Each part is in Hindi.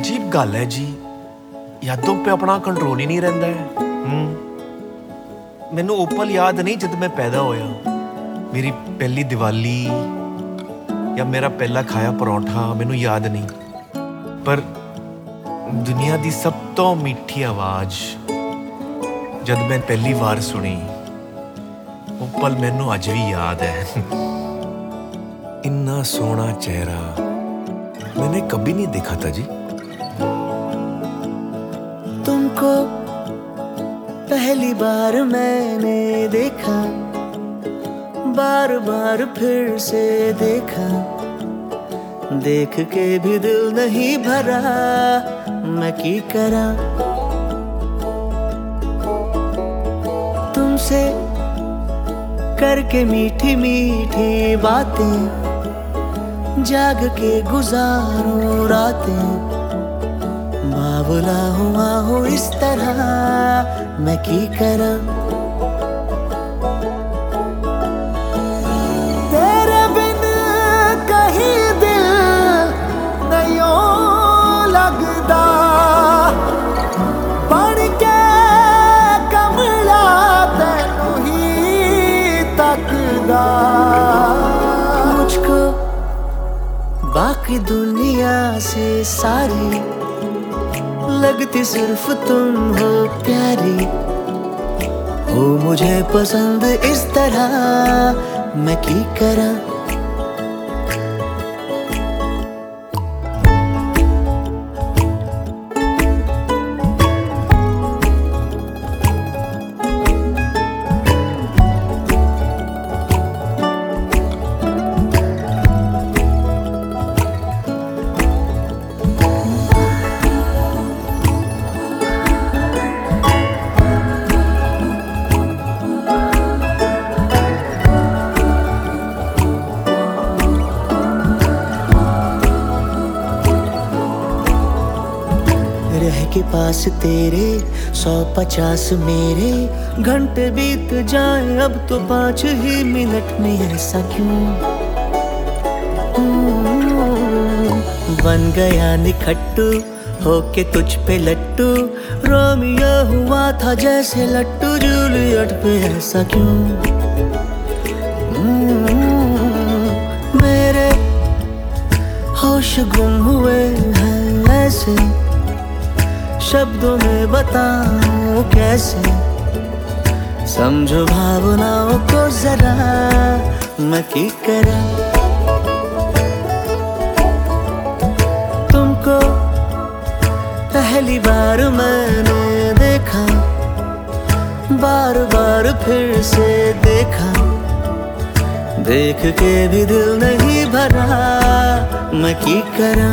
अजीब गल है जी, यादों पे अपना कंट्रोल ही नहीं रहिंदा है। मैनू ओ पल याद नहीं जब मैं पैदा होया, मेरी पहली दिवाली या मेरा पहला खाया परौंठा मैनू याद नहीं, पर दुनिया की सब तो मीठी आवाज़ जब मैं पहली बार सुनी, वो पल मैनू अज भी याद है। इन्ना सोहना चेहरा मैंने कभी नहीं देखा था जी। तुमको पहली बार मैंने देखा, बार बार फिर से देखा, देख के भी दिल नहीं भरा, मैं की करा। तुमसे करके मीठी मीठी बातें, जाग के गुजारो रातें, बावला हुआ हो इस तरह, मैं की करा। तेरे बिन कहीं दिल नहीं लगदा, बन के कमला तैनू ही तकदा। मुझको बाकी दुनिया से सारी लगती सिर्फ तुम हो प्यारी, हो मुझे पसंद इस तरह, मैं की करा। रह के पास तेरे 150 मेरे, घंटे बीत जाए अब तो 5 ही मिनट में, ऐसा क्यों? बन गया निखट्टू होके तुझ पे लट्टू, रोमियो हुआ था जैसे लट्टू जूलियट पे, ऐसा क्यों? मेरे होश गुम हुए हैं ऐसे, शब्दों में बताऊं कैसे, समझो भावनाओं को जरा, मैं की करा। तुमको पहली बार मैंने देखा, बार बार फिर से देखा, देख के भी दिल नहीं भरा, मैं की करा।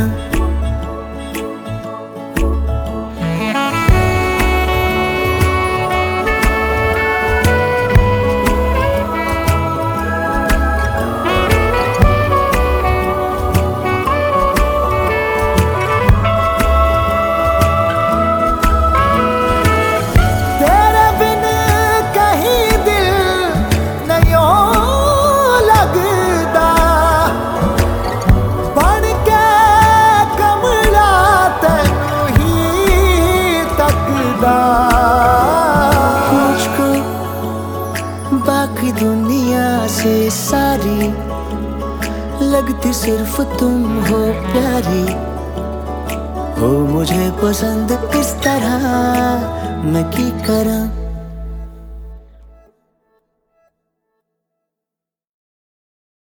मुझको बाकी दुनिया से सारी लगती सिर्फ तुम हो प्यारी, हो मुझे पसंद इस तरह, मैं की करा।